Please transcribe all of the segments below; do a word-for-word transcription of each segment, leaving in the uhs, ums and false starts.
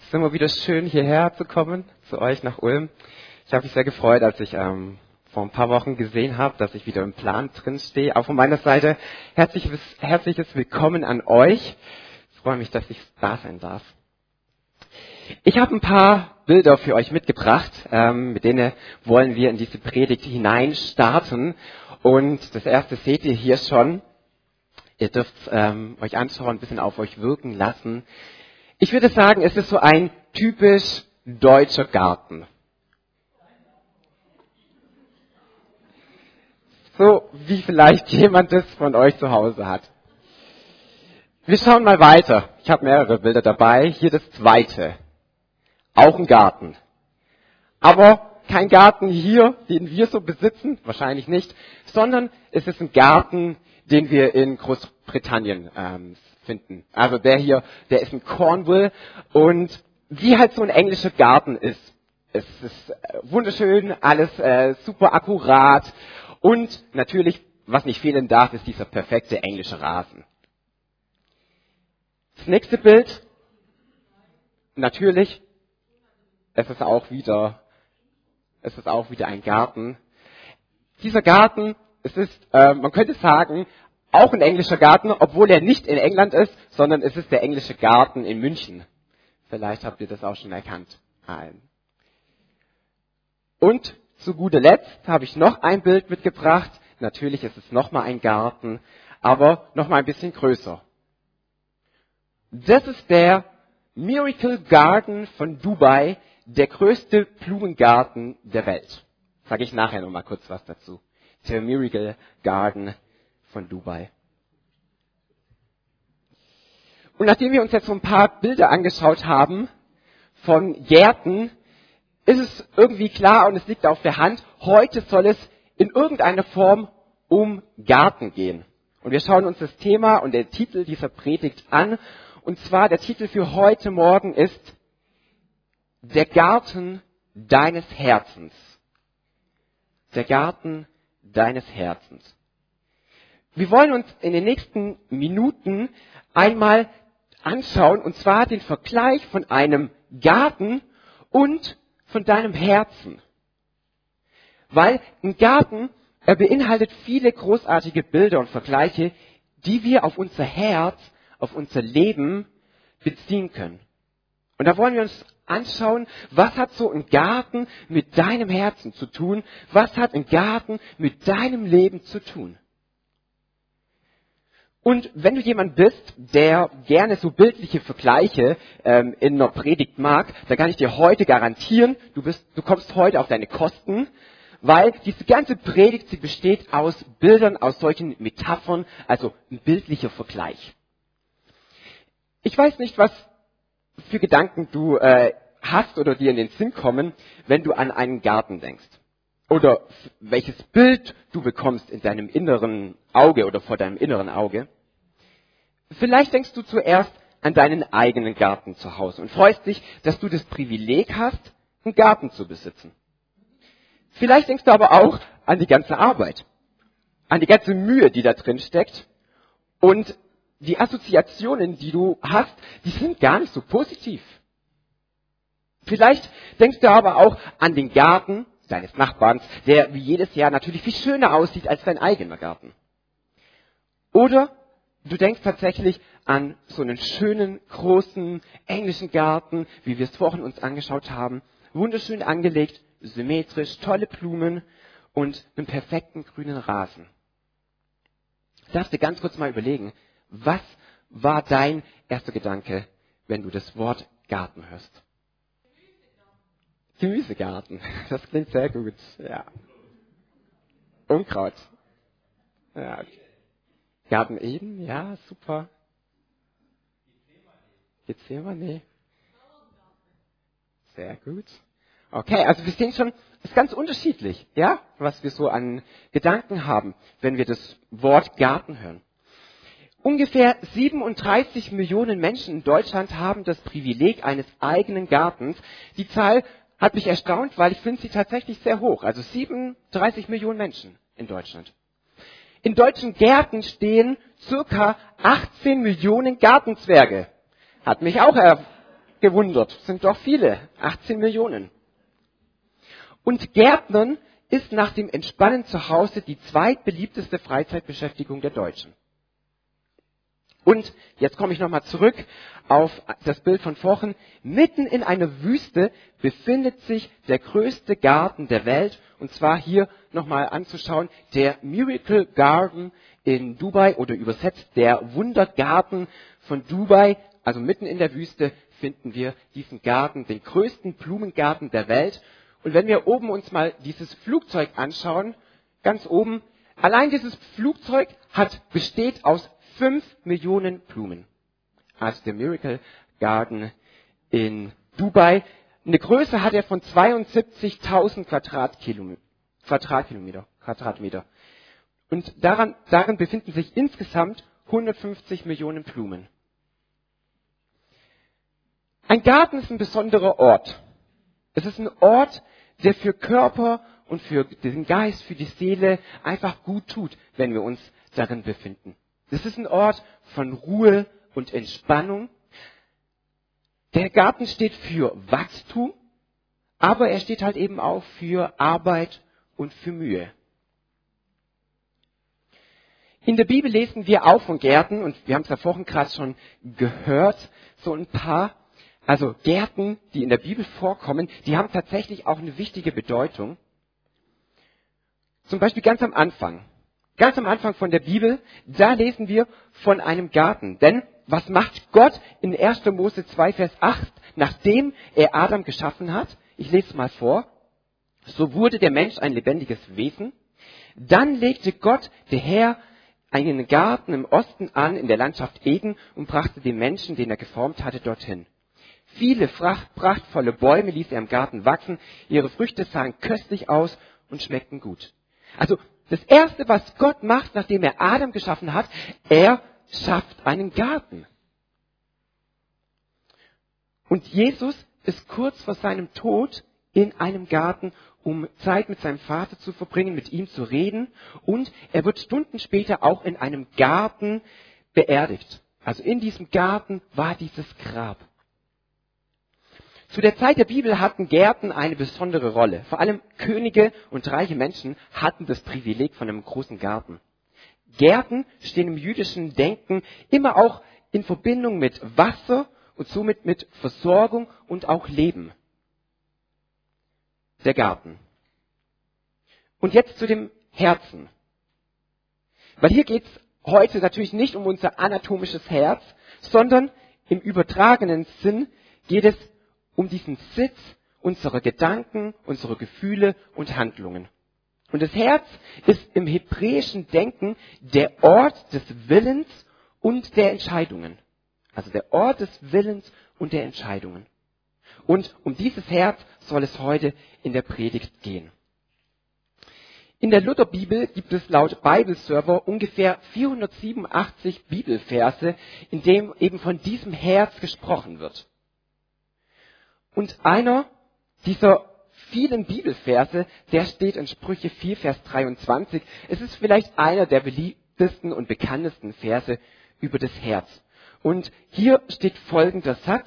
ist immer wieder schön, hierher zu kommen, zu euch nach Ulm. Ich habe mich sehr gefreut, als ich ähm, vor ein paar Wochen gesehen habe, dass ich wieder im Plan drin stehe. Auch von meiner Seite herzliches, herzliches Willkommen an euch. Ich freue mich, dass ich da sein darf. Ich habe ein paar Bilder für euch mitgebracht, ähm, mit denen wollen wir in diese Predigt hinein starten. Und das erste seht ihr hier schon. Ihr dürft ähm, euch anschauen, ein bisschen auf euch wirken lassen. Ich würde sagen, es ist so ein typisch deutscher Garten. So wie vielleicht jemand das von euch zu Hause hat. Wir schauen mal weiter. Ich habe mehrere Bilder dabei. Hier das zweite. Auch ein Garten. Aber kein Garten hier, den wir so besitzen, wahrscheinlich nicht, sondern es ist ein Garten, den wir in Großbritannien ähm, finden. Also der hier, der ist in Cornwall und wie halt so ein englischer Garten ist. Es ist wunderschön, alles äh, super akkurat und natürlich, was nicht fehlen darf, ist dieser perfekte englische Rasen. Das nächste Bild, natürlich, es ist auch wieder, es ist auch wieder ein Garten. Dieser Garten, es ist, äh, man könnte sagen, auch ein englischer Garten, obwohl er nicht in England ist, sondern es ist der englische Garten in München. Vielleicht habt ihr das auch schon erkannt. Und zu guter Letzt habe ich noch ein Bild mitgebracht. Natürlich ist es nochmal ein Garten, aber nochmal ein bisschen größer. Das ist der Miracle Garden von Dubai, der größte Blumengarten der Welt. Sage ich nachher nochmal kurz was dazu. Der Miracle Garden von Dubai. Und nachdem wir uns jetzt so ein paar Bilder angeschaut haben von Gärten, ist es irgendwie klar und es liegt auf der Hand, heute soll es in irgendeiner Form um Garten gehen. Und wir schauen uns das Thema und den Titel dieser Predigt an. Und zwar der Titel für heute Morgen ist Der Garten deines Herzens. Der Garten deines Herzens. Wir wollen uns in den nächsten Minuten einmal anschauen, und zwar den Vergleich von einem Garten und von deinem Herzen. Weil ein Garten, er beinhaltet viele großartige Bilder und Vergleiche, die wir auf unser Herz, auf unser Leben beziehen können. Und da wollen wir uns anschauen, was hat so ein Garten mit deinem Herzen zu tun? Was hat ein Garten mit deinem Leben zu tun? Und wenn du jemand bist, der gerne so bildliche Vergleiche ähm, in einer Predigt mag, dann kann ich dir heute garantieren, du, bist, du kommst heute auf deine Kosten, weil diese ganze Predigt, sie besteht aus Bildern, aus solchen Metaphern, also ein bildlicher Vergleich. Ich weiß nicht, was für Gedanken du äh, hast oder dir in den Sinn kommen, wenn du an einen Garten denkst. Oder welches Bild du bekommst in deinem inneren Auge oder vor deinem inneren Auge. Vielleicht denkst du zuerst an deinen eigenen Garten zu Hause und freust dich, dass du das Privileg hast, einen Garten zu besitzen. Vielleicht denkst du aber auch an die ganze Arbeit, an die ganze Mühe, die da drin steckt. Und die Assoziationen, die du hast, die sind gar nicht so positiv. Vielleicht denkst du aber auch an den Garten deines Nachbarns, der wie jedes Jahr natürlich viel schöner aussieht als dein eigener Garten. Oder du denkst tatsächlich an so einen schönen, großen, englischen Garten, wie wir es vorhin uns angeschaut haben. Wunderschön angelegt, symmetrisch, tolle Blumen und einen perfekten grünen Rasen. Du darfst dir ganz kurz mal überlegen, was war dein erster Gedanke, wenn du das Wort Garten hörst? Gemüsegarten. Das klingt sehr gut. Ja. Unkraut. Ja. Garten Eden, ja, super. Gethsemane. Sehr gut. Okay, also wir sehen schon, es ist ganz unterschiedlich, ja, was wir so an Gedanken haben, wenn wir das Wort Garten hören. Ungefähr siebenunddreißig Millionen Menschen in Deutschland haben das Privileg eines eigenen Gartens. Die Zahl hat mich erstaunt, weil ich finde sie tatsächlich sehr hoch. Also siebenunddreißig Millionen Menschen in Deutschland. In deutschen Gärten stehen circa achtzehn Millionen Gartenzwerge. Hat mich auch er- gewundert. Sind doch viele. achtzehn Millionen. Und Gärtnern ist nach dem Entspannen zu Hause die zweitbeliebteste Freizeitbeschäftigung der Deutschen. Und jetzt komme ich nochmal zurück auf das Bild von vorhin. Mitten in einer Wüste befindet sich der größte Garten der Welt. Und zwar hier nochmal anzuschauen, der Miracle Garden in Dubai oder übersetzt der Wundergarten von Dubai. Also mitten in der Wüste finden wir diesen Garten, den größten Blumengarten der Welt. Und wenn wir oben uns mal dieses Flugzeug anschauen, ganz oben, allein dieses Flugzeug hat, besteht aus fünf Millionen Blumen. Also der Miracle Garden in Dubai. Eine Größe hat er von zweiundsiebzigtausend Quadratkilometer. Quadratkilometer, Quadratmeter. Und daran, darin befinden sich insgesamt hundertfünfzig Millionen Blumen. Ein Garten ist ein besonderer Ort. Es ist ein Ort, der für Körper und für den Geist, für die Seele einfach gut tut, wenn wir uns darin befinden. Es ist ein Ort von Ruhe und Entspannung. Der Garten steht für Wachstum, aber er steht halt eben auch für Arbeit und für Mühe. In der Bibel lesen wir auch von Gärten, und wir haben es ja vorhin gerade schon gehört, so ein paar. Also Gärten, die in der Bibel vorkommen, die haben tatsächlich auch eine wichtige Bedeutung. Zum Beispiel ganz am Anfang. Ganz am Anfang von der Bibel, da lesen wir von einem Garten. Denn was macht Gott in erster Mose zwei, Vers acht, nachdem er Adam geschaffen hat? Ich lese es mal vor. So wurde der Mensch ein lebendiges Wesen. Dann legte Gott, der Herr, einen Garten im Osten an, in der Landschaft Eden, und brachte den Menschen, den er geformt hatte, dorthin. Viele prachtvolle Bäume ließ er im Garten wachsen. Ihre Früchte sahen köstlich aus und schmeckten gut. Also das Erste, was Gott macht, nachdem er Adam geschaffen hat, er schafft einen Garten. Und Jesus ist kurz vor seinem Tod in einem Garten, um Zeit mit seinem Vater zu verbringen, mit ihm zu reden. Und er wird Stunden später auch in einem Garten beerdigt. Also in diesem Garten war dieses Grab. Zu der Zeit der Bibel hatten Gärten eine besondere Rolle. Vor allem Könige und reiche Menschen hatten das Privileg von einem großen Garten. Gärten stehen im jüdischen Denken immer auch in Verbindung mit Wasser und somit mit Versorgung und auch Leben. Der Garten. Und jetzt zu dem Herzen. Weil hier geht es heute natürlich nicht um unser anatomisches Herz, sondern im übertragenen Sinn geht es um diesen Sitz unserer Gedanken, unserer Gefühle und Handlungen. Und das Herz ist im hebräischen Denken der Ort des Willens und der Entscheidungen. Also der Ort des Willens und der Entscheidungen. Und um dieses Herz soll es heute in der Predigt gehen. In der Lutherbibel gibt es laut Bibleserver ungefähr vierhundertsiebenundachtzig Bibelverse, in dem eben von diesem Herz gesprochen wird. Und einer dieser vielen Bibelverse, der steht in Sprüche vier, Vers dreiundzwanzig. Es ist vielleicht einer der beliebtesten und bekanntesten Verse über das Herz. Und hier steht folgender Satz.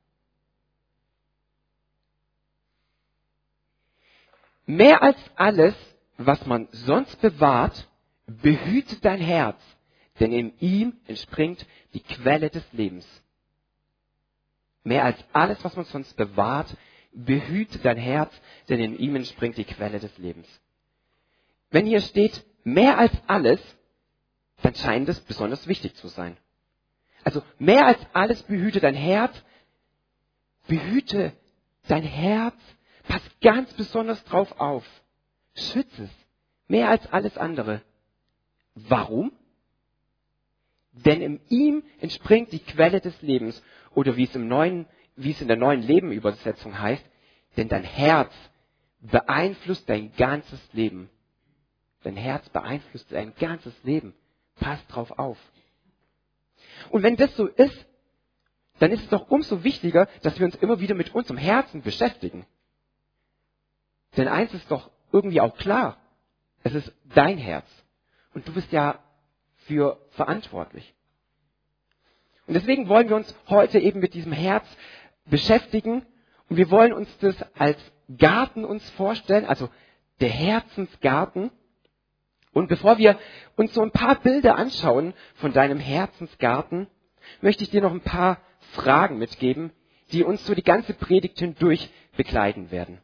Mehr als alles, was man sonst bewahrt, behüte dein Herz, denn in ihm entspringt die Quelle des Lebens. Mehr als alles, was man sonst bewahrt, behüte dein Herz, denn in ihm entspringt die Quelle des Lebens. Wenn hier steht, mehr als alles, dann scheint es besonders wichtig zu sein. Also mehr als alles behüte dein Herz, behüte dein Herz, pass ganz besonders drauf auf, schütze es, mehr als alles andere. Warum? Denn in ihm entspringt die Quelle des Lebens. Oder wie es im neuen, wie es in der neuen Leben-Übersetzung heißt, denn dein Herz beeinflusst dein ganzes Leben. Dein Herz beeinflusst dein ganzes Leben. Pass drauf auf. Und wenn das so ist, dann ist es doch umso wichtiger, dass wir uns immer wieder mit unserem Herzen beschäftigen. Denn eins ist doch irgendwie auch klar. Es ist dein Herz. Und du bist ja für verantwortlich. Und deswegen wollen wir uns heute eben mit diesem Herz beschäftigen und wir wollen uns das als Garten uns vorstellen, also der Herzensgarten. Und bevor wir uns so ein paar Bilder anschauen von deinem Herzensgarten, möchte ich dir noch ein paar Fragen mitgeben, die uns so die ganze Predigt hindurch begleiten werden.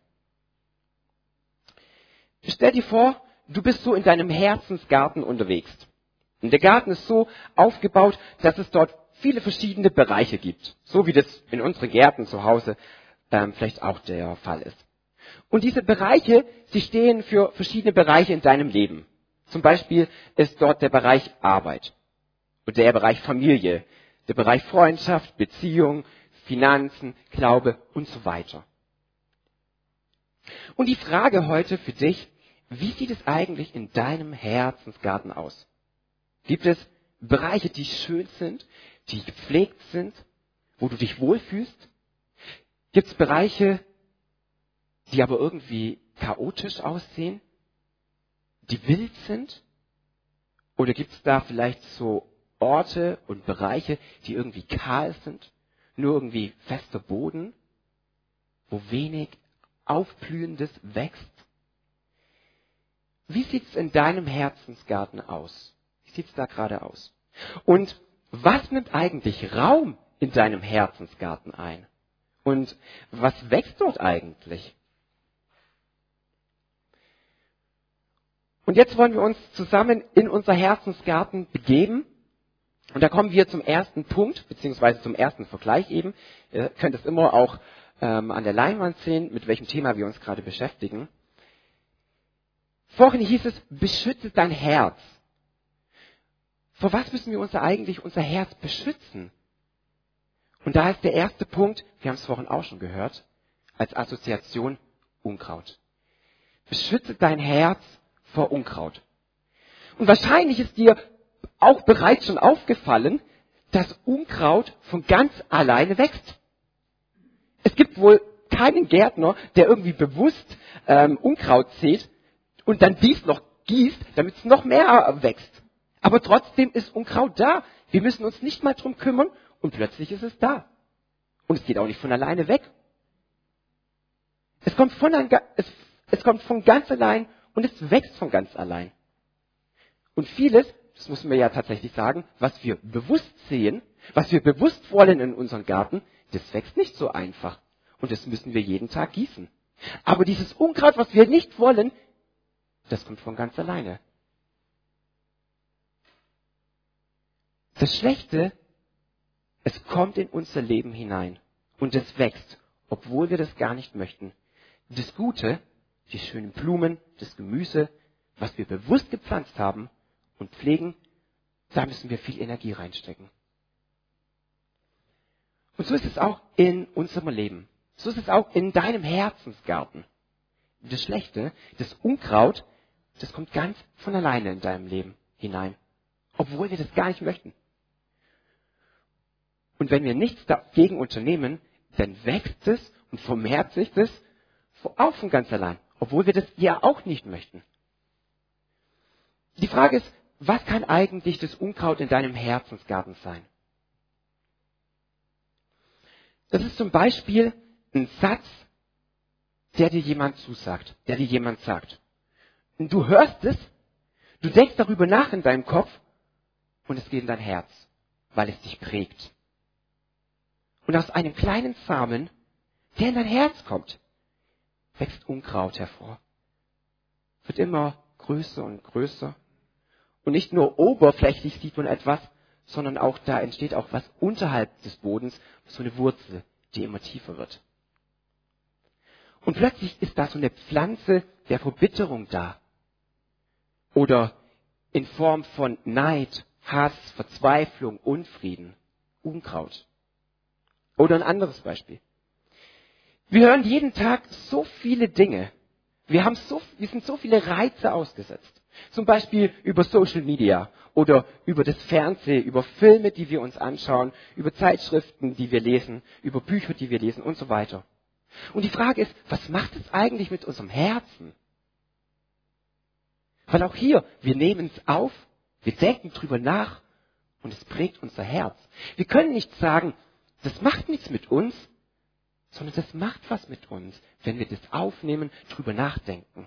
Stell dir vor, du bist so in deinem Herzensgarten unterwegs. Und der Garten ist so aufgebaut, dass es dort viele verschiedene Bereiche gibt. So wie das in unseren Gärten zu Hause ähm, vielleicht auch der Fall ist. Und diese Bereiche, sie stehen für verschiedene Bereiche in deinem Leben. Zum Beispiel ist dort der Bereich Arbeit und der Bereich Familie, der Bereich Freundschaft, Beziehung, Finanzen, Glaube und so weiter. Und die Frage heute für dich, wie sieht es eigentlich in deinem Herzensgarten aus? Gibt es Bereiche, die schön sind, die gepflegt sind, wo du dich wohlfühlst? Gibt es Bereiche, die aber irgendwie chaotisch aussehen, die wild sind? Oder gibt es da vielleicht so Orte und Bereiche, die irgendwie kahl sind, nur irgendwie fester Boden, wo wenig Aufblühendes wächst? Wie sieht es in deinem Herzensgarten aus? Wie sieht es da gerade aus? Und was nimmt eigentlich Raum in deinem Herzensgarten ein? Und was wächst dort eigentlich? Und jetzt wollen wir uns zusammen in unser Herzensgarten begeben. Und da kommen wir zum ersten Punkt, beziehungsweise zum ersten Vergleich eben. Ihr könnt es immer auch ähm, an der Leinwand sehen, mit welchem Thema wir uns gerade beschäftigen. Vorhin hieß es, beschütze dein Herz. Vor was müssen wir uns eigentlich unser Herz beschützen? Und da ist der erste Punkt, wir haben es vorhin auch schon gehört, als Assoziation Unkraut. Beschütze dein Herz vor Unkraut. Und wahrscheinlich ist dir auch bereits schon aufgefallen, dass Unkraut von ganz alleine wächst. Es gibt wohl keinen Gärtner, der irgendwie bewusst ähm, Unkraut sät und dann dies noch gießt, damit es noch mehr wächst. Aber trotzdem ist Unkraut da. Wir müssen uns nicht mal drum kümmern und plötzlich ist es da. Und es geht auch nicht von alleine weg. Es kommt von, es, es kommt von ganz allein und es wächst von ganz allein. Und vieles, das muss man ja tatsächlich sagen, was wir bewusst sehen, was wir bewusst wollen in unserem Garten, das wächst nicht so einfach. Und das müssen wir jeden Tag gießen. Aber dieses Unkraut, was wir nicht wollen, das kommt von ganz alleine. Das Schlechte, es kommt in unser Leben hinein und es wächst, obwohl wir das gar nicht möchten. Das Gute, die schönen Blumen, das Gemüse, was wir bewusst gepflanzt haben und pflegen, da müssen wir viel Energie reinstecken. Und so ist es auch in unserem Leben. So ist es auch in deinem Herzensgarten. Das Schlechte, das Unkraut, das kommt ganz von alleine in deinem Leben hinein, obwohl wir das gar nicht möchten. Und wenn wir nichts dagegen unternehmen, dann wächst es und vermehrt sich das auch von ganz allein, obwohl wir das ja auch nicht möchten. Die Frage ist, was kann eigentlich das Unkraut in deinem Herzensgarten sein? Das ist zum Beispiel ein Satz, der dir jemand zusagt, der dir jemand sagt. Und du hörst es, du denkst darüber nach in deinem Kopf und es geht in dein Herz, weil es dich prägt. Und aus einem kleinen Samen, der in dein Herz kommt, wächst Unkraut hervor. Wird immer größer und größer. Und nicht nur oberflächlich sieht man etwas, sondern auch da entsteht auch was unterhalb des Bodens, so eine Wurzel, die immer tiefer wird. Und plötzlich ist da so eine Pflanze der Verbitterung da. Oder in Form von Neid, Hass, Verzweiflung, Unfrieden, Unkraut. Oder ein anderes Beispiel. Wir hören jeden Tag so viele Dinge. Wir, haben so, wir sind so viele Reize ausgesetzt. Zum Beispiel über Social Media oder über das Fernsehen, über Filme, die wir uns anschauen, über Zeitschriften, die wir lesen, über Bücher, die wir lesen und so weiter. Und die Frage ist, was macht es eigentlich mit unserem Herzen? Weil auch hier, wir nehmen es auf, wir denken drüber nach und es prägt unser Herz. Wir können nicht sagen, das macht nichts mit uns, sondern das macht was mit uns, wenn wir das aufnehmen, drüber nachdenken.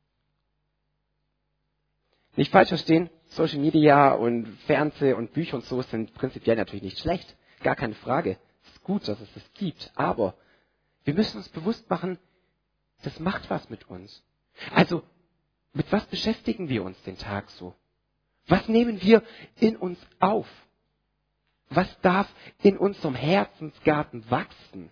Nicht falsch verstehen, Social Media und Fernseh und Bücher und so sind prinzipiell natürlich nicht schlecht. Gar keine Frage. Es ist gut, dass es das gibt. Aber wir müssen uns bewusst machen, das macht was mit uns. Also, mit was beschäftigen wir uns den Tag so? Was nehmen wir in uns auf? Was darf in unserem Herzensgarten wachsen?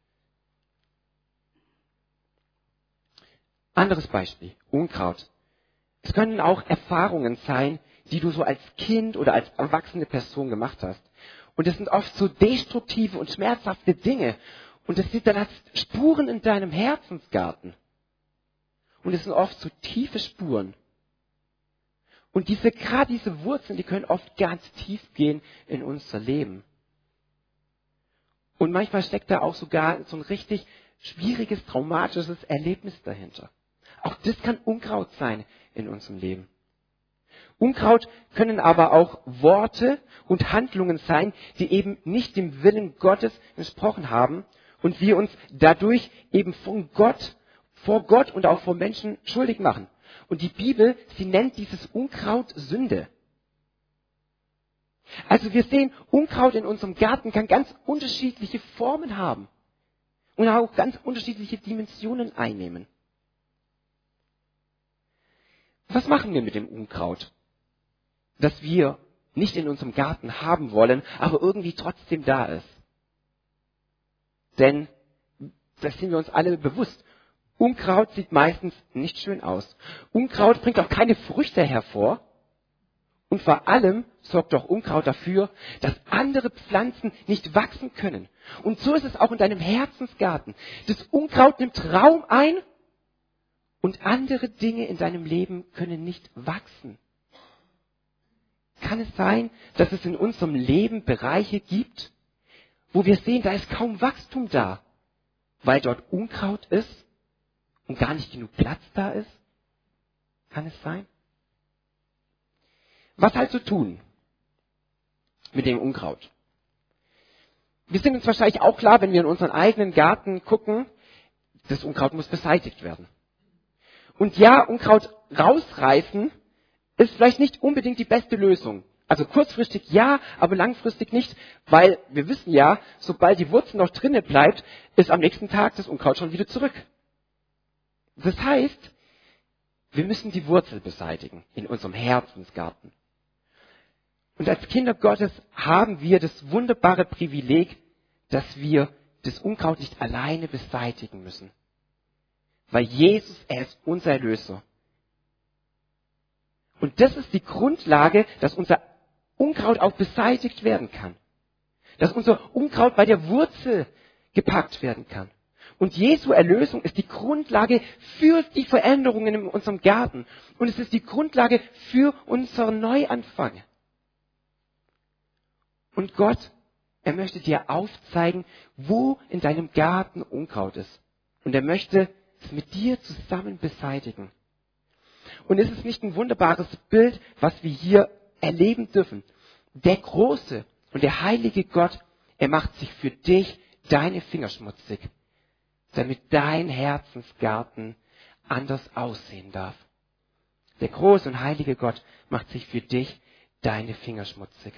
Anderes Beispiel, Unkraut. Es können auch Erfahrungen sein, die du so als Kind oder als erwachsene Person gemacht hast. Und es sind oft so destruktive und schmerzhafte Dinge. Und das hinterlässt Spuren in deinem Herzensgarten. Und es sind oft so tiefe Spuren. Und diese, gerade diese Wurzeln, die können oft ganz tief gehen in unser Leben. Und manchmal steckt da auch sogar so ein richtig schwieriges, traumatisches Erlebnis dahinter. Auch das kann Unkraut sein in unserem Leben. Unkraut können aber auch Worte und Handlungen sein, die eben nicht dem Willen Gottes entsprochen haben und wir uns dadurch eben von Gott, vor Gott und auch vor Menschen schuldig machen. Und die Bibel, sie nennt dieses Unkraut Sünde. Also wir sehen, Unkraut in unserem Garten kann ganz unterschiedliche Formen haben und auch ganz unterschiedliche Dimensionen einnehmen. Was machen wir mit dem Unkraut, das wir nicht in unserem Garten haben wollen, aber irgendwie trotzdem da ist? Denn, das sind wir uns alle bewusst, Unkraut sieht meistens nicht schön aus. Unkraut bringt auch keine Früchte hervor. Und vor allem sorgt doch Unkraut dafür, dass andere Pflanzen nicht wachsen können. Und so ist es auch in deinem Herzensgarten. Das Unkraut nimmt Raum ein und andere Dinge in deinem Leben können nicht wachsen. Kann es sein, dass es in unserem Leben Bereiche gibt, wo wir sehen, da ist kaum Wachstum da, weil dort Unkraut ist und gar nicht genug Platz da ist? Kann es sein? Was also tun mit dem Unkraut? Wir sind uns wahrscheinlich auch klar, wenn wir in unseren eigenen Garten gucken, das Unkraut muss beseitigt werden. Und ja, Unkraut rausreißen ist vielleicht nicht unbedingt die beste Lösung. Also kurzfristig ja, aber langfristig nicht, weil wir wissen ja, sobald die Wurzel noch drinnen bleibt, ist am nächsten Tag das Unkraut schon wieder zurück. Das heißt, wir müssen die Wurzel beseitigen in unserem Herzensgarten. Und als Kinder Gottes haben wir das wunderbare Privileg, dass wir das Unkraut nicht alleine beseitigen müssen. Weil Jesus, er ist unser Erlöser. Und das ist die Grundlage, dass unser Unkraut auch beseitigt werden kann. Dass unser Unkraut bei der Wurzel gepackt werden kann. Und Jesu Erlösung ist die Grundlage für die Veränderungen in unserem Garten. Und es ist die Grundlage für unseren Neuanfang. Und Gott, er möchte dir aufzeigen, wo in deinem Garten Unkraut ist. Und er möchte es mit dir zusammen beseitigen. Und ist es nicht ein wunderbares Bild, was wir hier erleben dürfen? Der große und der heilige Gott, er macht sich für dich deine Finger schmutzig, damit dein Herzensgarten anders aussehen darf. Der große und heilige Gott macht sich für dich deine Finger schmutzig.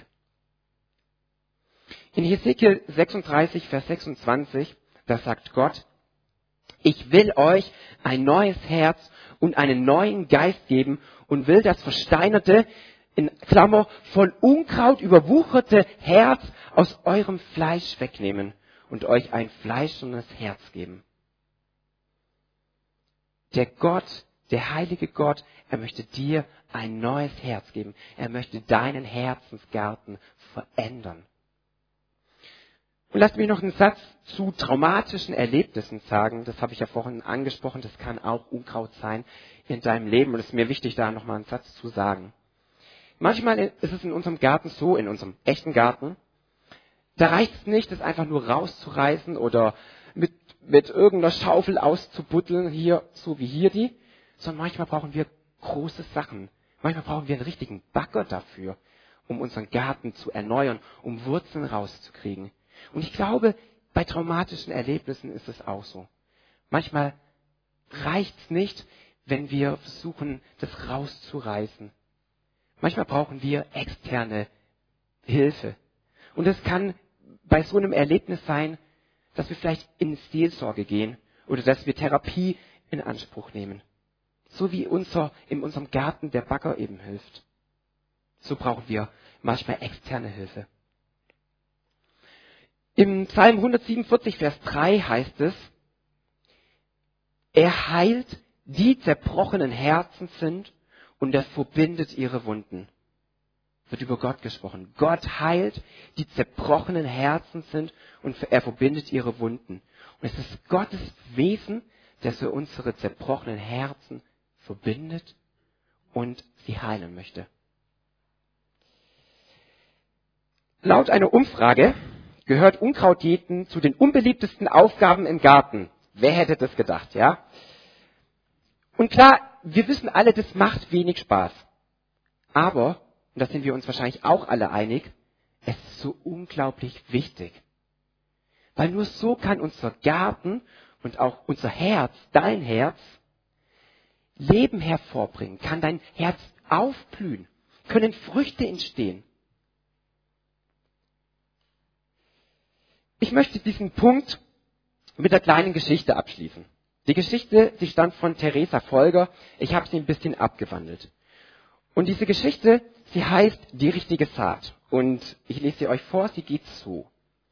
In Hesekiel sechsunddreißig, Vers sechsundzwanzig, da sagt Gott, ich will euch ein neues Herz und einen neuen Geist geben und will das versteinerte, in Klammer, von Unkraut überwucherte Herz aus eurem Fleisch wegnehmen und euch ein fleischendes Herz geben. Der Gott, der heilige Gott, er möchte dir ein neues Herz geben. Er möchte deinen Herzensgarten verändern. Und lasst mich noch einen Satz zu traumatischen Erlebnissen sagen. Das habe ich ja vorhin angesprochen. Das kann auch Unkraut sein in deinem Leben. Und es ist mir wichtig, da nochmal einen Satz zu sagen. Manchmal ist es in unserem Garten so, in unserem echten Garten, da reicht es nicht, das einfach nur rauszureißen oder mit, mit irgendeiner Schaufel auszubuddeln, hier, so wie hier die, sondern manchmal brauchen wir große Sachen. Manchmal brauchen wir einen richtigen Bagger dafür, um unseren Garten zu erneuern, um Wurzeln rauszukriegen. Und ich glaube, Bei traumatischen Erlebnissen ist es auch so. Manchmal reicht es nicht, wenn wir versuchen, das rauszureißen. Manchmal brauchen wir externe Hilfe. Und es kann bei so einem Erlebnis sein, dass wir vielleicht in Seelsorge gehen oder dass wir Therapie in Anspruch nehmen. So wie unser, in unserem Garten der Bagger eben hilft. So brauchen wir manchmal externe Hilfe. Im Psalm hundertsiebenundvierzig, Vers drei heißt es, er heilt, die zerbrochenen Herzen sind und er verbindet ihre Wunden. Wird über Gott gesprochen. Gott heilt, die zerbrochenen Herzen sind und er verbindet ihre Wunden. Und es ist Gottes Wesen, dass er unsere zerbrochenen Herzen verbindet und sie heilen möchte. Laut einer Umfrage gehört Unkrautjäten zu den unbeliebtesten Aufgaben im Garten. Wer hätte das gedacht, ja? Und klar, wir wissen alle, das macht wenig Spaß. Aber, und da sind wir uns wahrscheinlich auch alle einig, es ist so unglaublich wichtig. Weil nur so kann unser Garten und auch unser Herz, dein Herz, Leben hervorbringen, kann dein Herz aufblühen, können Früchte entstehen. Ich möchte diesen Punkt mit einer kleinen Geschichte abschließen. Die Geschichte, die stammt von Theresa Folger. Ich habe sie ein bisschen abgewandelt. Und diese Geschichte, sie heißt Die richtige Saat. Und ich lese sie euch vor, sie geht so.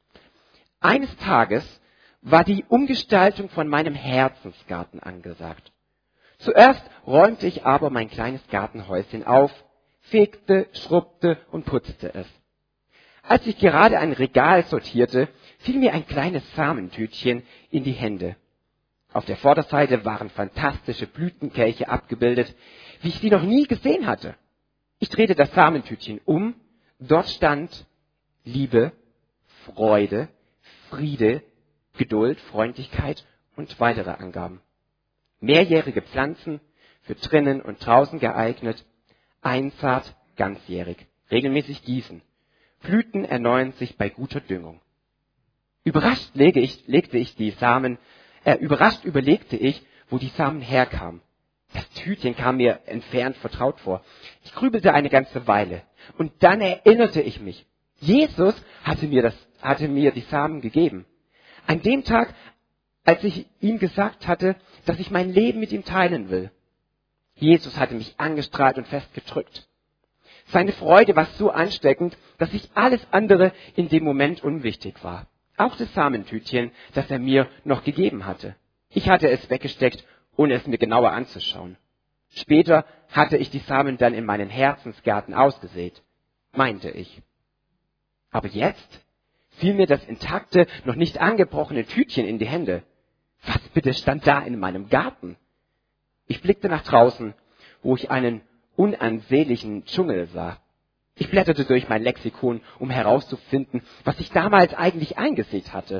Eines Tages war die Umgestaltung von meinem Herzensgarten angesagt. Zuerst räumte ich aber mein kleines Gartenhäuschen auf, fegte, schrubbte und putzte es. Als ich gerade ein Regal sortierte, fiel mir ein kleines Samentütchen in die Hände. Auf der Vorderseite waren fantastische Blütenkelche abgebildet, wie ich sie noch nie gesehen hatte. Ich drehte das Samentütchen um, dort stand Liebe, Freude, Friede, Geduld, Freundlichkeit und weitere Angaben. Mehrjährige Pflanzen, für drinnen und draußen geeignet, Einsaat ganzjährig, regelmäßig gießen. Blüten erneuern sich bei guter Düngung. Überrascht lege ich, legte ich die Samen, äh, überrascht überlegte ich, wo die Samen herkamen. Das Tütchen kam mir entfernt vertraut vor. Ich grübelte eine ganze Weile und dann erinnerte ich mich. Jesus hatte mir das, hatte mir die Samen gegeben. An dem Tag, als ich ihm gesagt hatte, dass ich mein Leben mit ihm teilen will. Jesus hatte mich angestrahlt und festgedrückt. Seine Freude war so ansteckend, dass sich alles andere in dem Moment unwichtig war. Auch das Samentütchen, das er mir noch gegeben hatte. Ich hatte es weggesteckt, ohne es mir genauer anzuschauen. Später hatte ich die Samen dann in meinen Herzensgarten ausgesät, meinte ich. Aber jetzt fiel mir das intakte, noch nicht angebrochene Tütchen in die Hände. Was bitte stand da in meinem Garten? Ich blickte nach draußen, wo ich einen unansehlichen Dschungel sah. Ich blätterte durch mein Lexikon, um herauszufinden, was ich damals eigentlich eingesät hatte.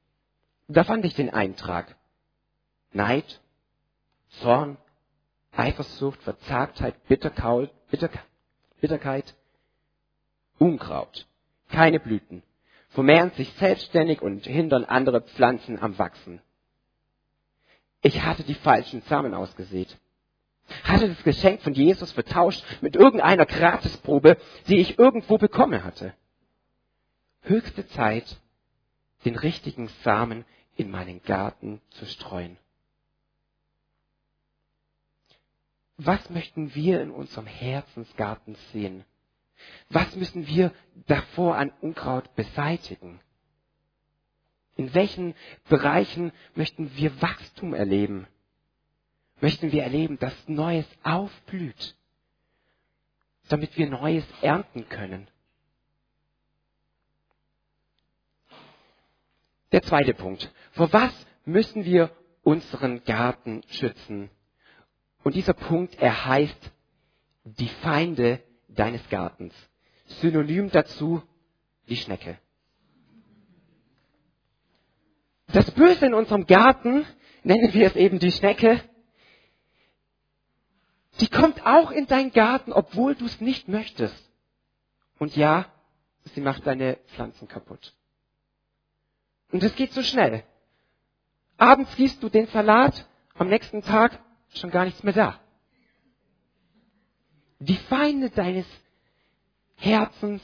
Da fand ich den Eintrag: Neid, Zorn, Eifersucht, Verzagtheit, Bitterkeit, Bitterkeit, Bitterkeit, Unkraut, keine Blüten, vermehren sich selbstständig und hindern andere Pflanzen am Wachsen. Ich hatte die falschen Samen ausgesät. Hatte das Geschenk von Jesus vertauscht mit irgendeiner Gratisprobe, die ich irgendwo bekommen hatte. Höchste Zeit, den richtigen Samen in meinen Garten zu streuen. Was möchten wir in unserem Herzensgarten sehen? Was müssen wir davor an Unkraut beseitigen? In welchen Bereichen möchten wir Wachstum erleben? Möchten wir erleben, dass Neues aufblüht, damit wir Neues ernten können? Der zweite Punkt. Vor was müssen wir unseren Garten schützen? Und dieser Punkt, er heißt die Feinde deines Gartens. Synonym dazu die Schnecke. Das Böse in unserem Garten, nennen wir es eben die Schnecke, die kommt auch in deinen Garten, obwohl du es nicht möchtest. Und ja, sie macht deine Pflanzen kaputt. Und es geht so schnell. Abends gießt du den Salat, am nächsten Tag schon gar nichts mehr da. Die Feinde deines Herzens,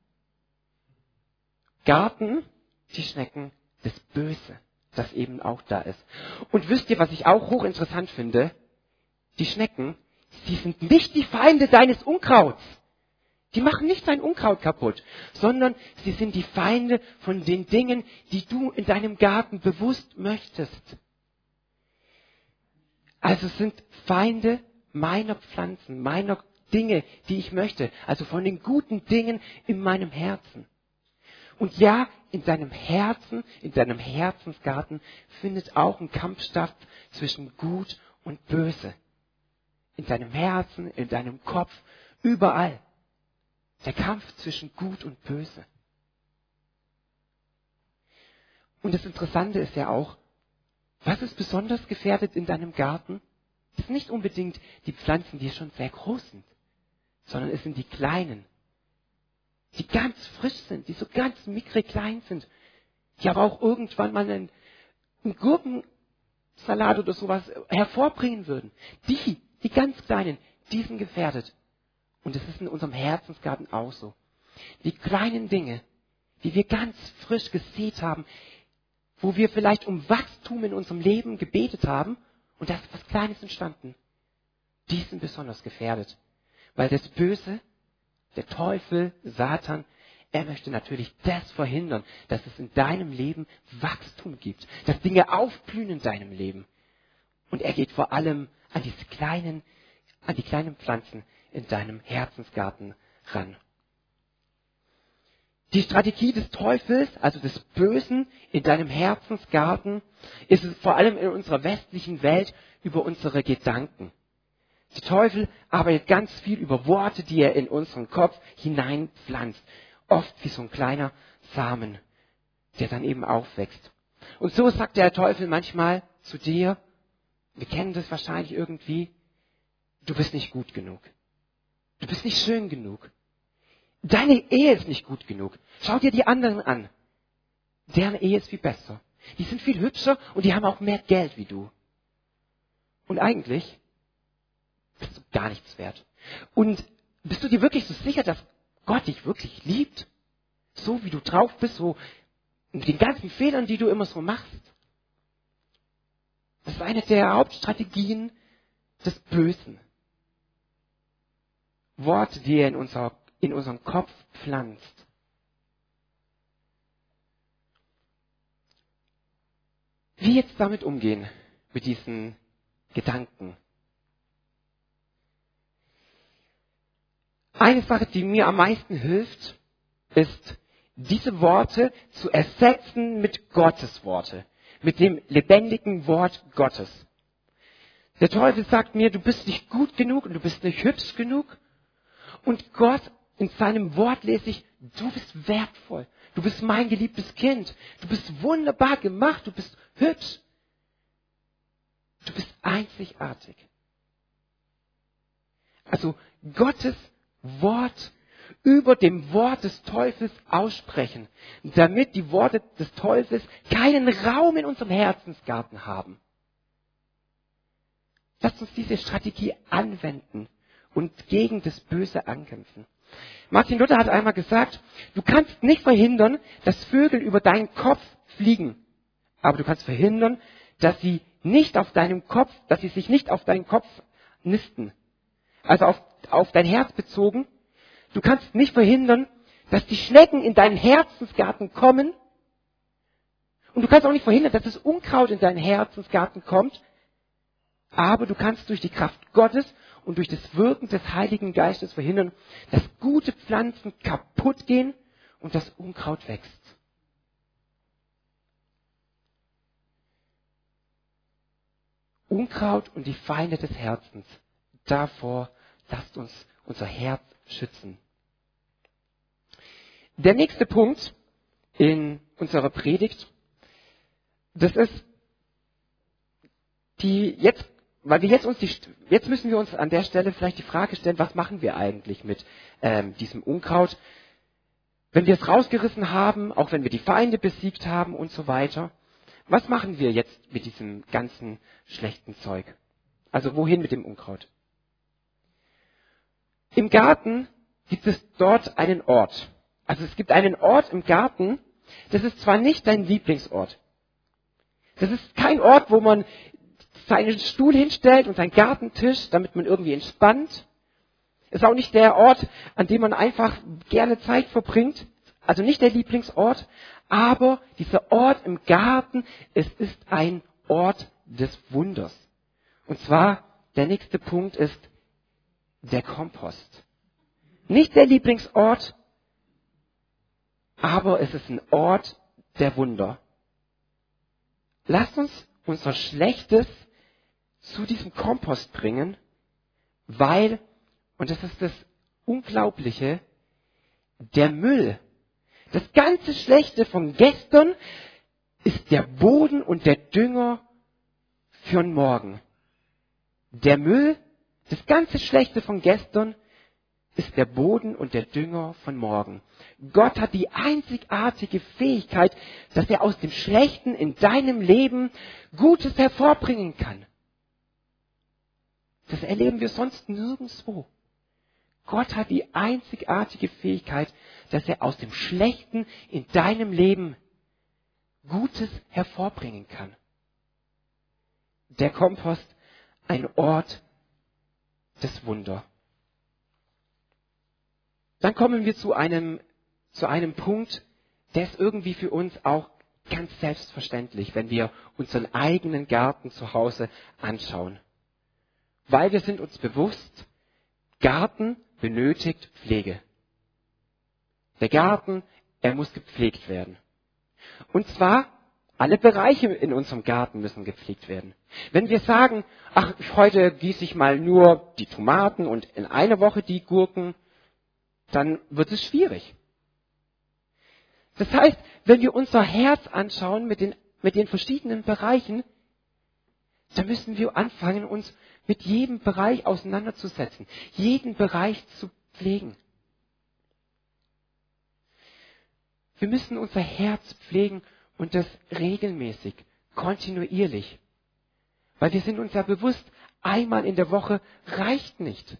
Garten, die Schnecken, das Böse, das eben auch da ist. Und wisst ihr, was ich auch hochinteressant finde? Die Schnecken, sie sind nicht die Feinde deines Unkrauts. Die machen nicht dein Unkraut kaputt, sondern sie sind die Feinde von den Dingen, die du in deinem Garten bewusst möchtest. Also es sind Feinde meiner Pflanzen, meiner Dinge, die ich möchte. Also von den guten Dingen in meinem Herzen. Und ja, in deinem Herzen, in deinem Herzensgarten findet auch ein Kampf statt zwischen Gut und Böse. In deinem Herzen, in deinem Kopf, überall. Der Kampf zwischen Gut und Böse. Und das Interessante ist ja auch, was ist besonders gefährdet in deinem Garten? Es sind nicht unbedingt die Pflanzen, die schon sehr groß sind, sondern es sind die kleinen, die ganz frisch sind, die so ganz mickrig klein sind, die aber auch irgendwann mal einen, einen Gurkensalat oder sowas hervorbringen würden. Die, die ganz kleinen, die sind gefährdet. Und es ist in unserem Herzensgarten auch so. Die kleinen Dinge, die wir ganz frisch gesät haben, wo wir vielleicht um Wachstum in unserem Leben gebetet haben und da ist was Kleines entstanden, die sind besonders gefährdet. Weil das Böse, der Teufel, Satan, er möchte natürlich das verhindern, dass es in deinem Leben Wachstum gibt, dass Dinge aufblühen in deinem Leben. Und er geht vor allem an diese kleinen, an die kleinen Pflanzen in deinem Herzensgarten ran. Die Strategie des Teufels, also des Bösen in deinem Herzensgarten, ist es vor allem in unserer westlichen Welt über unsere Gedanken. Der Teufel arbeitet ganz viel über Worte, die er in unseren Kopf hineinpflanzt. Oft wie so ein kleiner Samen, der dann eben aufwächst. Und so sagt der Teufel manchmal zu dir, wir kennen das wahrscheinlich irgendwie, du bist nicht gut genug. Du bist nicht schön genug. Deine Ehe ist nicht gut genug. Schau dir die anderen an. Deren Ehe ist viel besser. Die sind viel hübscher und die haben auch mehr Geld wie du. Und eigentlich bist du gar nichts wert. Und bist du dir wirklich so sicher, dass Gott dich wirklich liebt? So wie du drauf bist, so mit den ganzen Fehlern, die du immer so machst. Das ist eine der Hauptstrategien des Bösen. Worte, die er in, unser, in unseren Kopf pflanzt. Wie jetzt damit umgehen, mit diesen Gedanken? Eine Sache, die mir am meisten hilft, ist, diese Worte zu ersetzen mit Gottes Worte, mit dem lebendigen Wort Gottes. Der Teufel sagt mir, du bist nicht gut genug und du bist nicht hübsch genug. Und Gott, in seinem Wort lese ich, du bist wertvoll. Du bist mein geliebtes Kind. Du bist wunderbar gemacht. Du bist hübsch. Du bist einzigartig. Also Gottes Wort über dem Wort des Teufels aussprechen, damit die Worte des Teufels keinen Raum in unserem Herzensgarten haben. Lasst uns diese Strategie anwenden und gegen das Böse ankämpfen. Martin Luther hat einmal gesagt, du kannst nicht verhindern, dass Vögel über deinen Kopf fliegen, aber du kannst verhindern, dass sie nicht auf deinem Kopf, dass sie sich nicht auf deinen Kopf nisten. Also auf, auf dein Herz bezogen. Du kannst nicht verhindern, dass die Schnecken in deinen Herzensgarten kommen. Und du kannst auch nicht verhindern, dass das Unkraut in deinen Herzensgarten kommt. Aber du kannst durch die Kraft Gottes und durch das Wirken des Heiligen Geistes verhindern, dass gute Pflanzen kaputt gehen und das Unkraut wächst. Unkraut und die Feinde des Herzens. Davor lasst uns unser Herz schützen. Der nächste Punkt in unserer Predigt, das ist die jetzt, weil wir jetzt uns die, jetzt müssen wir uns an der Stelle vielleicht die Frage stellen, was machen wir eigentlich mit ähm, diesem Unkraut? Wenn wir es rausgerissen haben, auch wenn wir die Feinde besiegt haben und so weiter, was machen wir jetzt mit diesem ganzen schlechten Zeug? Also wohin mit dem Unkraut? Im Garten gibt es dort einen Ort. Also es gibt einen Ort im Garten, das ist zwar nicht dein Lieblingsort. Das ist kein Ort, wo man seinen Stuhl hinstellt und seinen Gartentisch, damit man irgendwie entspannt. Ist auch nicht der Ort, an dem man einfach gerne Zeit verbringt. Also nicht der Lieblingsort. Aber dieser Ort im Garten, es ist ein Ort des Wunders. Und zwar, der nächste Punkt ist der Kompost. Nicht der Lieblingsort, aber es ist ein Ort der Wunder. Lasst uns unser Schlechtes zu diesem Kompost bringen, weil, und das ist das Unglaubliche, der Müll, das ganze Schlechte von gestern ist der Boden und der Dünger für morgen. Der Müll, das ganze Schlechte von gestern ist der Boden und der Dünger von morgen. Gott hat die einzigartige Fähigkeit, dass er aus dem Schlechten in deinem Leben Gutes hervorbringen kann. Das erleben wir sonst nirgendwo. Gott hat die einzigartige Fähigkeit, dass er aus dem Schlechten in deinem Leben Gutes hervorbringen kann. Der Kompost, ein Ort des Wunders. Dann kommen wir zu einem, zu einem Punkt, der ist irgendwie für uns auch ganz selbstverständlich, wenn wir unseren eigenen Garten zu Hause anschauen. Weil wir sind uns bewusst, Garten benötigt Pflege. Der Garten, er muss gepflegt werden. Und zwar, alle Bereiche in unserem Garten müssen gepflegt werden. Wenn wir sagen, ach, heute gieße ich mal nur die Tomaten und in einer Woche die Gurken, dann wird es schwierig. Das heißt, wenn wir unser Herz anschauen mit den, mit den verschiedenen Bereichen, dann müssen wir anfangen, uns mit jedem Bereich auseinanderzusetzen, jeden Bereich zu pflegen. Wir müssen unser Herz pflegen und das regelmäßig, kontinuierlich. Weil wir sind uns ja bewusst, einmal in der Woche reicht nicht.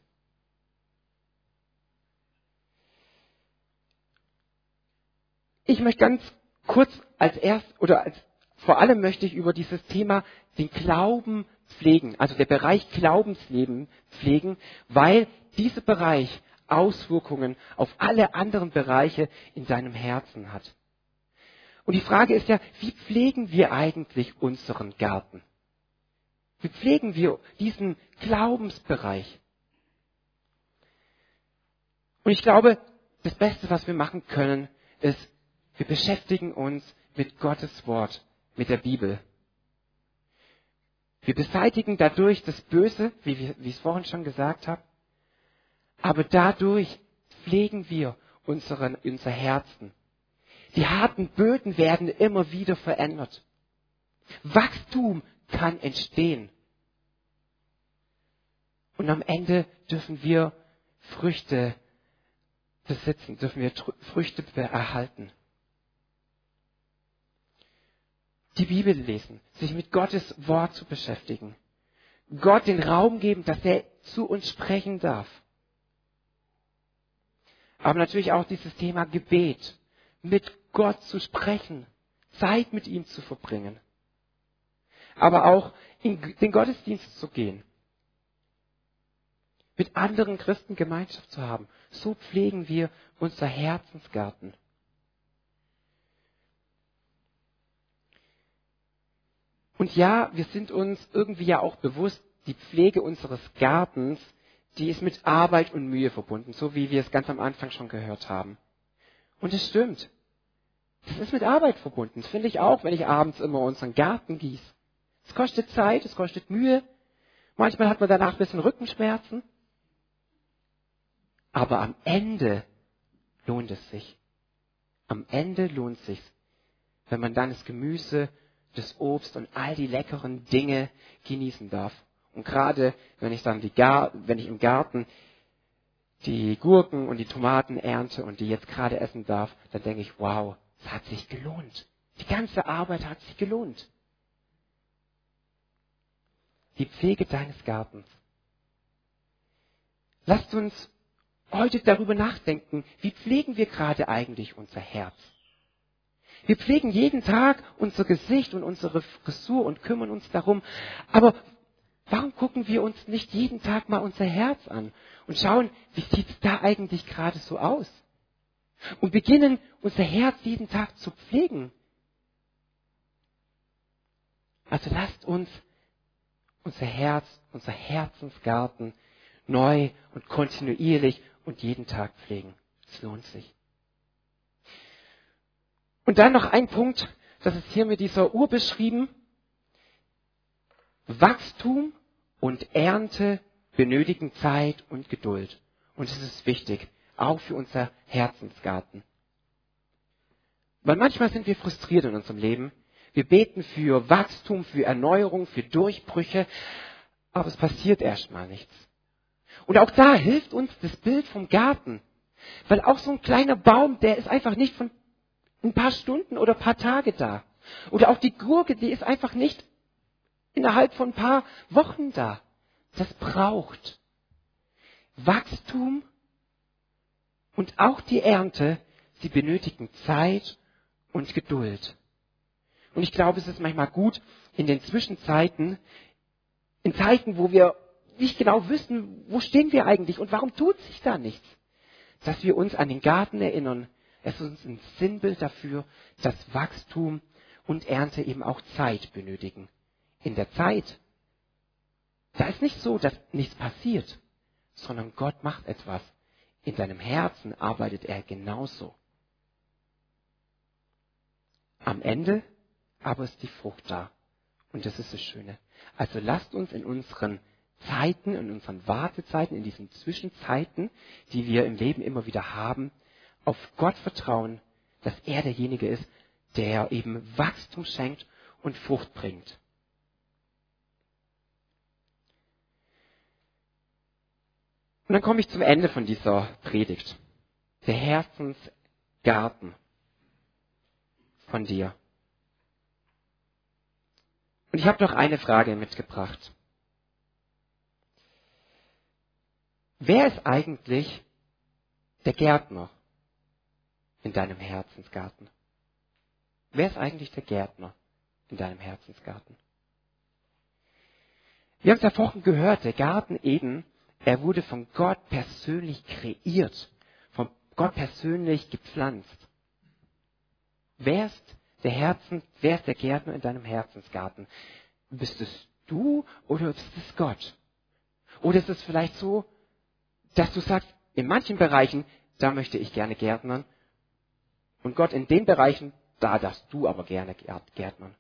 Ich möchte ganz kurz als erst oder als vor allem möchte ich über dieses Thema den Glauben pflegen, also der Bereich Glaubensleben pflegen, weil dieser Bereich Auswirkungen auf alle anderen Bereiche in deinem Herzen hat. Und die Frage ist ja, wie pflegen wir eigentlich unseren Garten? Wie pflegen wir diesen Glaubensbereich? Und ich glaube, das Beste, was wir machen können, ist, wir beschäftigen uns mit Gottes Wort, mit der Bibel. Wir beseitigen dadurch das Böse, wie, wir, wie ich es vorhin schon gesagt habe. Aber dadurch pflegen wir unseren, unser Herzen. Die harten Böden werden immer wieder verändert. Wachstum kann entstehen. Und am Ende dürfen wir Früchte besitzen, dürfen wir Früchte erhalten. Die Bibel lesen, sich mit Gottes Wort zu beschäftigen. Gott den Raum geben, dass er zu uns sprechen darf. Aber natürlich auch dieses Thema Gebet, mit Gott zu sprechen, Zeit mit ihm zu verbringen. Aber auch in den Gottesdienst zu gehen. Mit anderen Christen Gemeinschaft zu haben. So pflegen wir unser Herzensgarten. Und ja, wir sind uns irgendwie ja auch bewusst, die Pflege unseres Gartens, die ist mit Arbeit und Mühe verbunden, so wie wir es ganz am Anfang schon gehört haben. Und es stimmt. Das ist mit Arbeit verbunden. Das finde ich auch, wenn ich abends immer unseren Garten gieße. Es kostet Zeit, es kostet Mühe. Manchmal hat man danach ein bisschen Rückenschmerzen. Aber am Ende lohnt es sich. Am Ende lohnt es sich, wenn man dann das Gemüse, das Obst und all die leckeren Dinge genießen darf. Und gerade wenn ich dann die Gar- wenn ich im Garten die Gurken und die Tomaten ernte und die jetzt gerade essen darf, dann denke ich, wow, es hat sich gelohnt. Die ganze Arbeit hat sich gelohnt. Die Pflege deines Gartens. Lasst uns heute darüber nachdenken, wie pflegen wir gerade eigentlich unser Herz? Wir pflegen jeden Tag unser Gesicht und unsere Frisur und kümmern uns darum. Aber warum gucken wir uns nicht jeden Tag mal unser Herz an und schauen, wie sieht es da eigentlich gerade so aus? Und beginnen, unser Herz jeden Tag zu pflegen. Also lasst uns unser Herz, unser Herzensgarten neu und kontinuierlich und jeden Tag pflegen. Es lohnt sich. Und dann noch ein Punkt, das ist hier mit dieser Uhr beschrieben. Wachstum und Ernte benötigen Zeit und Geduld. Und es ist wichtig, auch für unser Herzensgarten. Weil manchmal sind wir frustriert in unserem Leben. Wir beten für Wachstum, für Erneuerung, für Durchbrüche, aber es passiert erstmal nichts. Und auch da hilft uns das Bild vom Garten. Weil auch so ein kleiner Baum, der ist einfach nicht von ein paar Stunden oder ein paar Tage da. Oder auch die Gurke, die ist einfach nicht innerhalb von ein paar Wochen da. Das braucht Wachstum und auch die Ernte, sie benötigen Zeit und Geduld. Und ich glaube, es ist manchmal gut, in den Zwischenzeiten, in Zeiten, wo wir nicht genau wissen, wo stehen wir eigentlich und warum tut sich da nichts, dass wir uns an den Garten erinnern. Es ist uns ein Sinnbild dafür, dass Wachstum und Ernte eben auch Zeit benötigen. In der Zeit, da ist nicht so, dass nichts passiert, sondern Gott macht etwas. In deinem Herzen arbeitet er genauso. Am Ende aber ist die Frucht da. Und das ist das Schöne. Also lasst uns in unseren Zeiten, in unseren Wartezeiten, in diesen Zwischenzeiten, die wir im Leben immer wieder haben, auf Gott vertrauen, dass er derjenige ist, der eben Wachstum schenkt und Frucht bringt. Und dann komme ich zum Ende von dieser Predigt. Der Herzensgarten von dir. Und ich habe noch eine Frage mitgebracht. Wer ist eigentlich der Gärtner in deinem Herzensgarten? Wer ist eigentlich der Gärtner in deinem Herzensgarten? Wir haben es ja vorhin gehört, der Garten Eden, er wurde von Gott persönlich kreiert, von Gott persönlich gepflanzt. Wer ist der Herzen, wer ist der Gärtner in deinem Herzensgarten? Bist es du oder ist es Gott? Oder ist es vielleicht so, dass du sagst, in manchen Bereichen, da möchte ich gerne gärtnern und Gott in den Bereichen, da darfst du aber gerne gärtnern.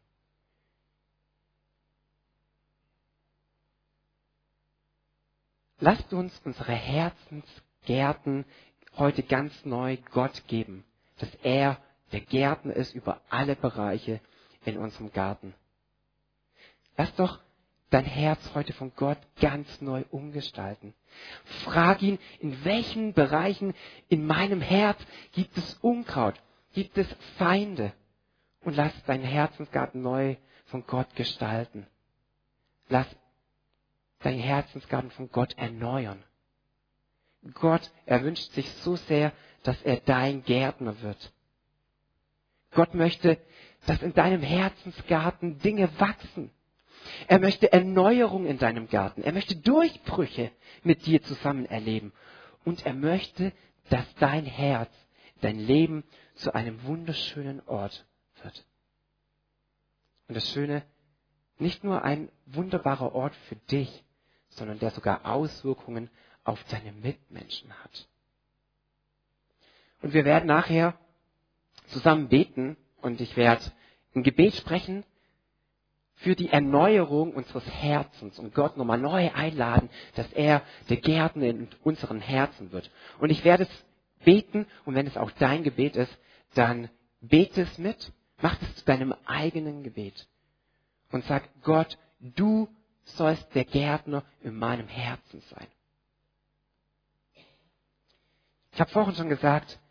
Lasst uns unsere Herzensgärten heute ganz neu Gott geben, dass er der Gärtner ist über alle Bereiche in unserem Garten. Lass doch dein Herz heute von Gott ganz neu umgestalten. Frag ihn, in welchen Bereichen in meinem Herz gibt es Unkraut, gibt es Feinde? Und lass deinen Herzensgarten neu von Gott gestalten. Lass deinen Herzensgarten von Gott erneuern. Gott, er wünscht sich so sehr, dass er dein Gärtner wird. Gott möchte, dass in deinem Herzensgarten Dinge wachsen. Er möchte Erneuerung in deinem Garten. Er möchte Durchbrüche mit dir zusammen erleben. Und er möchte, dass dein Herz, dein Leben zu einem wunderschönen Ort wird. Und das Schöne, nicht nur ein wunderbarer Ort für dich, sondern der sogar Auswirkungen auf deine Mitmenschen hat. Und wir werden nachher zusammen beten und ich werde ein Gebet sprechen für die Erneuerung unseres Herzens und Gott nochmal neu einladen, dass er der Gärtner in unseren Herzen wird. Und ich werde es beten und wenn es auch dein Gebet ist, dann bete es mit, mach es zu deinem eigenen Gebet und sag, Gott, du sollst der Gärtner in meinem Herzen sein. Ich habe vorhin schon gesagt,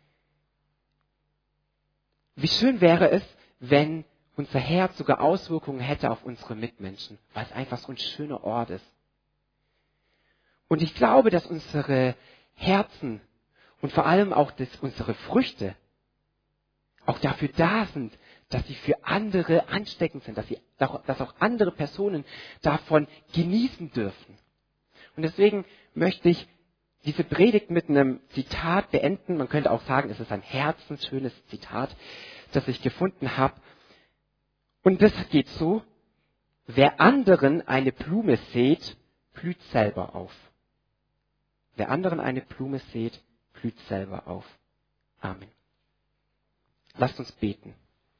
wie schön wäre es, wenn unser Herz sogar Auswirkungen hätte auf unsere Mitmenschen, weil es einfach so ein schöner Ort ist. Und ich glaube, dass unsere Herzen und vor allem auch das, unsere Früchte auch dafür da sind, dass sie für andere ansteckend sind, dass, sie, dass auch andere Personen davon genießen dürfen. Und deswegen möchte ich diese Predigt mit einem Zitat beenden. Man könnte auch sagen, es ist ein herzensschönes Zitat, das ich gefunden habe. Und das geht so: Wer anderen eine Blume sät, blüht selber auf. Wer anderen eine Blume sät, blüht selber auf. Amen. Lasst uns beten.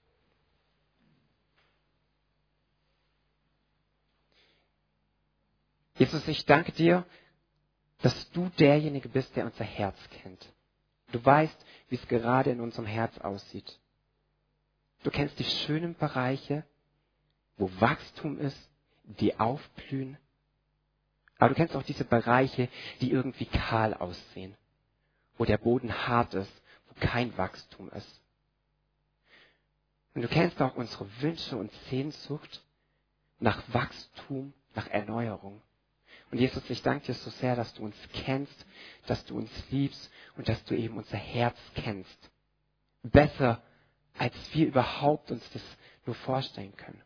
Jesus, ich danke dir, dass du derjenige bist, der unser Herz kennt. Du weißt, wie es gerade in unserem Herz aussieht. Du kennst die schönen Bereiche, wo Wachstum ist, die aufblühen. Aber du kennst auch diese Bereiche, die irgendwie kahl aussehen, wo der Boden hart ist, wo kein Wachstum ist. Und du kennst auch unsere Wünsche und Sehnsucht nach Wachstum, nach Erneuerung. Und Jesus, ich danke dir so sehr, dass du uns kennst, dass du uns liebst und dass du eben unser Herz kennst. Besser, als wir überhaupt uns das nur vorstellen können.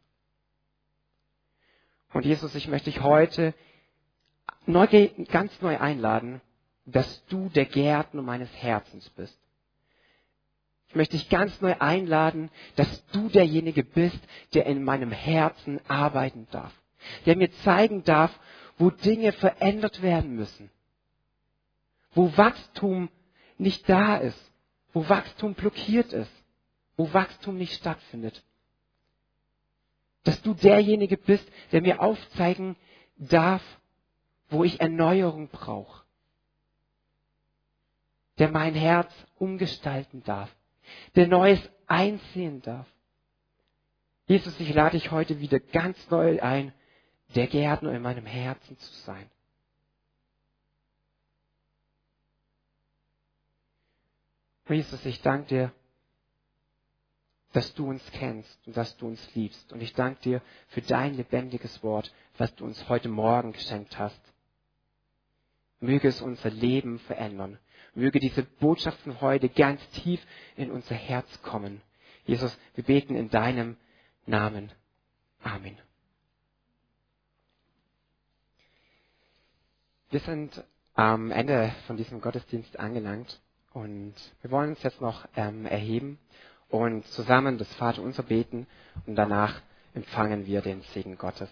Und Jesus, ich möchte dich heute neu, ganz neu einladen, dass du der Gärtner meines Herzens bist. Ich möchte dich ganz neu einladen, dass du derjenige bist, der in meinem Herzen arbeiten darf. Der mir zeigen darf, wo Dinge verändert werden müssen. Wo Wachstum nicht da ist. Wo Wachstum blockiert ist. Wo Wachstum nicht stattfindet. Dass du derjenige bist, der mir aufzeigen darf, wo ich Erneuerung brauche. Der mein Herz umgestalten darf. Der Neues einsehen darf. Jesus, ich lade dich heute wieder ganz neu ein, der Gärtner in meinem Herzen zu sein. Jesus, ich danke dir, dass du uns kennst und dass du uns liebst. Und ich danke dir für dein lebendiges Wort, was du uns heute Morgen geschenkt hast. Möge es unser Leben verändern. Möge diese Botschaft von heute ganz tief in unser Herz kommen. Jesus, wir beten in deinem Namen. Amen. Wir sind am Ende von diesem Gottesdienst angelangt und wir wollen uns jetzt noch ähm, erheben und zusammen das Vaterunser beten und danach empfangen wir den Segen Gottes.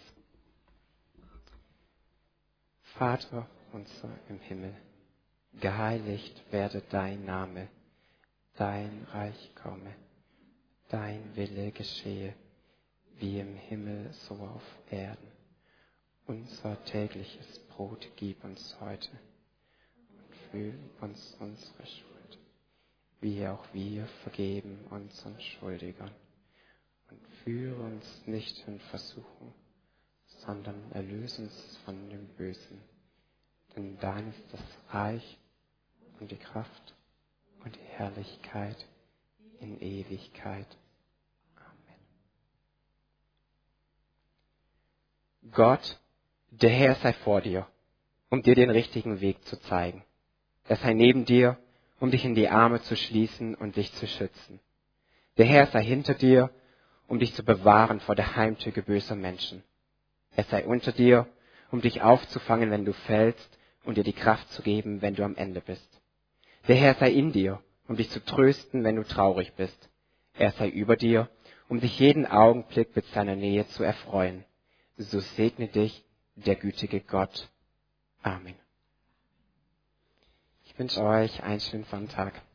Vater unser im Himmel, geheiligt werde dein Name, dein Reich komme, dein Wille geschehe, wie im Himmel so auf Erden. Unser tägliches Brot gib uns heute und vergib uns unsere Schuld, wie auch wir vergeben unseren Schuldigern. Und führe uns nicht in Versuchung, sondern erlöse uns von dem Bösen. Denn dein ist das Reich und die Kraft und die Herrlichkeit in Ewigkeit. Amen. Gott, der Herr sei vor dir, um dir den richtigen Weg zu zeigen. Er sei neben dir, um dich in die Arme zu schließen und dich zu schützen. Der Herr sei hinter dir, um dich zu bewahren vor der Heimtücke böser Menschen. Er sei unter dir, um dich aufzufangen, wenn du fällst, und dir die Kraft zu geben, wenn du am Ende bist. Der Herr sei in dir, um dich zu trösten, wenn du traurig bist. Er sei über dir, um dich jeden Augenblick mit seiner Nähe zu erfreuen. So segne dich der gütige Gott. Amen. Ich wünsche euch einen schönen Sonntag.